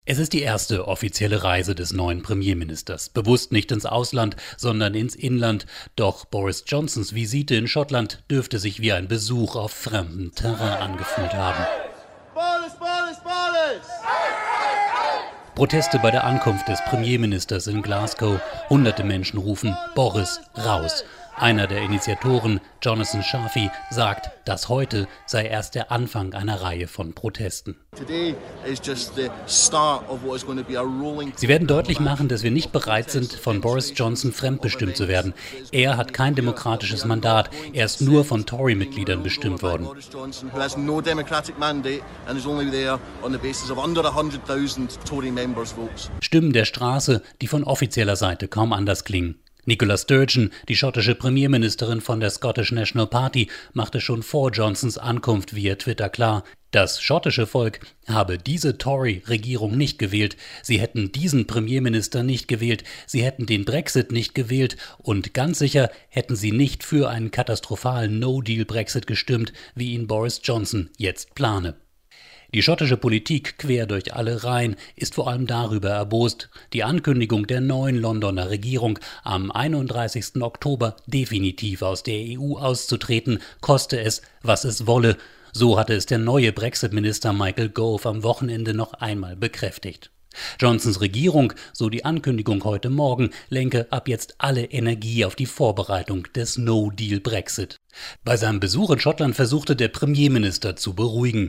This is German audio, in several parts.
Es ist die erste offizielle Reise des neuen Premierministers. Bewusst nicht ins Ausland, sondern ins Inland. Doch Boris Johnsons Visite in Schottland dürfte sich wie ein Besuch auf fremdem Terrain angefühlt haben. Proteste bei der Ankunft des Premierministers in Glasgow. Hunderte Menschen rufen Boris raus. Einer der Initiatoren, Jonathan Sharfy, sagt, dass heute sei erst der Anfang einer Reihe von Protesten. Sie werden deutlich machen, dass wir nicht bereit sind, von Boris Johnson fremdbestimmt zu werden. Er hat kein demokratisches Mandat. Er ist nur von Tory-Mitgliedern bestimmt worden. Stimmen der Straße, die von offizieller Seite kaum anders klingen. Nicola Sturgeon, die schottische Premierministerin von der Scottish National Party, machte schon vor Johnsons Ankunft via Twitter klar, das schottische Volk habe diese Tory-Regierung nicht gewählt, sie hätten diesen Premierminister nicht gewählt, sie hätten den Brexit nicht gewählt und ganz sicher hätten sie nicht für einen katastrophalen No-Deal-Brexit gestimmt, wie ihn Boris Johnson jetzt plane. Die schottische Politik quer durch alle Reihen ist vor allem darüber erbost, die Ankündigung der neuen Londoner Regierung, am 31. Oktober definitiv aus der EU auszutreten, koste es, was es wolle. So hatte es der neue Brexit-Minister Michael Gove am Wochenende noch einmal bekräftigt. Johnsons Regierung, so die Ankündigung heute Morgen, lenke ab jetzt alle Energie auf die Vorbereitung des No-Deal-Brexit. Bei seinem Besuch in Schottland versuchte der Premierminister zu beruhigen.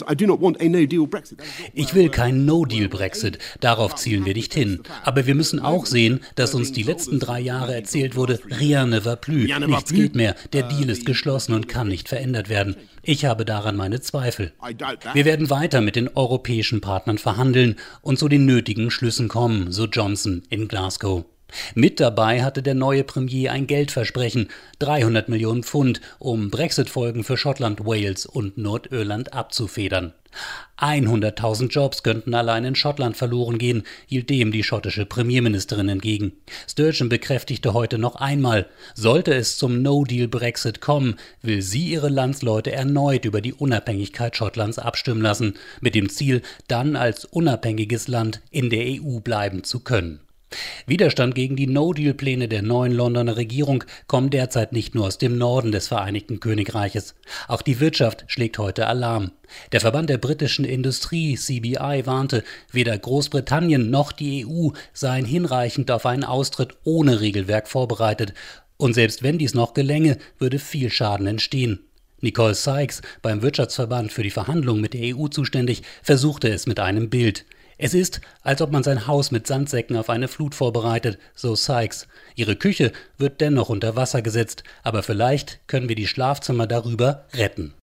Ich will keinen No-Deal-Brexit, darauf zielen wir nicht hin. Aber wir müssen auch sehen, dass uns die letzten 3 Jahre erzählt wurde, rien ne va plus, nichts geht mehr, der Deal ist geschlossen und kann nicht verändert werden. Ich habe daran meine Zweifel. Wir werden weiter mit den europäischen Partnern verhandeln und zu den nötigen Schlüssen kommen, so Johnson in Glasgow. Mit dabei hatte der neue Premier ein Geldversprechen, 300 Millionen Pfund, um Brexit-Folgen für Schottland, Wales und Nordirland abzufedern. 100.000 Jobs könnten allein in Schottland verloren gehen, hielt dem die schottische Premierministerin entgegen. Sturgeon bekräftigte heute noch einmal, sollte es zum No-Deal-Brexit kommen, will sie ihre Landsleute erneut über die Unabhängigkeit Schottlands abstimmen lassen, mit dem Ziel, dann als unabhängiges Land in der EU bleiben zu können. Widerstand gegen die No-Deal-Pläne der neuen Londoner Regierung kommt derzeit nicht nur aus dem Norden des Vereinigten Königreiches. Auch die Wirtschaft schlägt heute Alarm. Der Verband der britischen Industrie, CBI, warnte, weder Großbritannien noch die EU seien hinreichend auf einen Austritt ohne Regelwerk vorbereitet. Und selbst wenn dies noch gelänge, würde viel Schaden entstehen. Nicole Sykes, beim Wirtschaftsverband für die Verhandlungen mit der EU zuständig, versuchte es mit einem Bild. Es ist, als ob man sein Haus mit Sandsäcken auf eine Flut vorbereitet, so Sykes. Ihre Küche wird dennoch unter Wasser gesetzt, aber vielleicht können wir die Schlafzimmer darüber retten.